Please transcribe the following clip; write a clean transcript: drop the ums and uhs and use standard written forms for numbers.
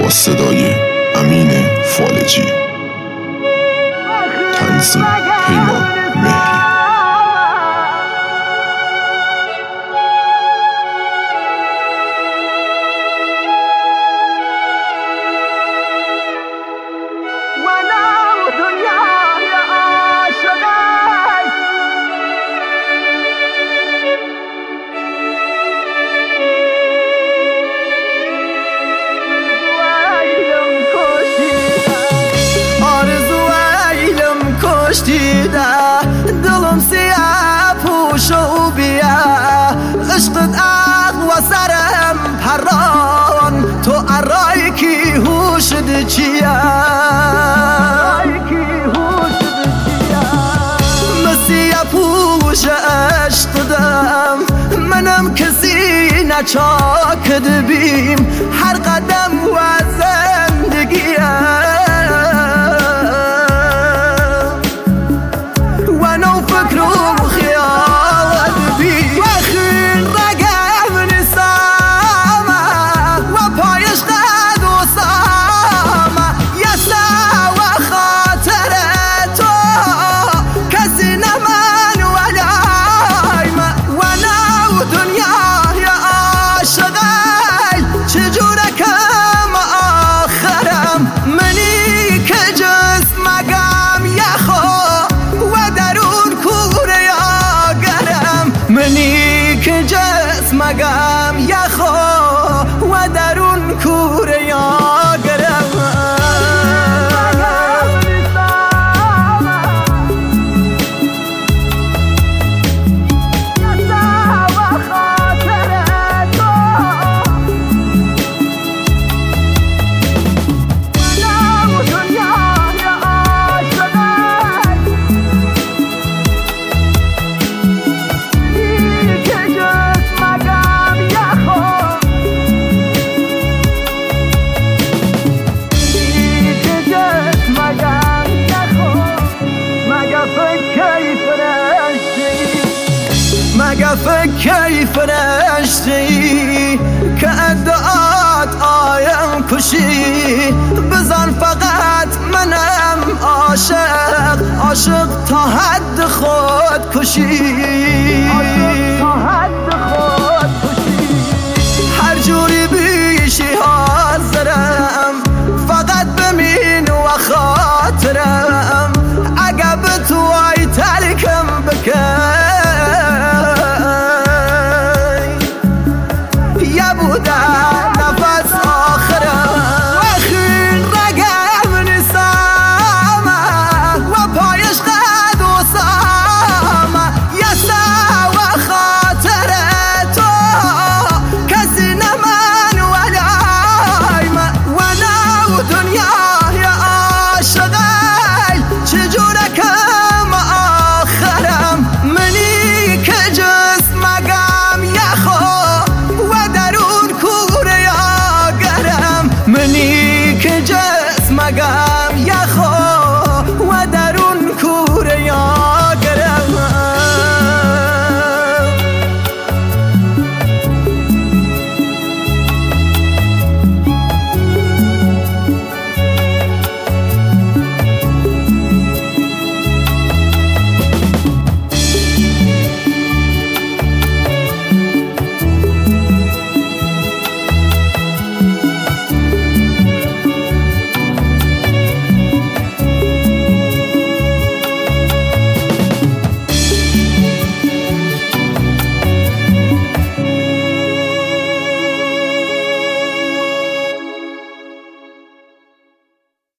با صدای امین فالجی، تنظیم پیمان مهری. دلم سیاه پوش و بیا، عشقت اقوى سرم پران، تو ارای کی هوشد چیا، مسیح پوش عشق دم منم کسی نچاکد بیم، هر قدم و زندگیم مگم یخو و درون کوره یا گرم مگه فکری فرشتی که ادعات آیم کشی، بزن فقط منم عاشق تا حد خود کشی.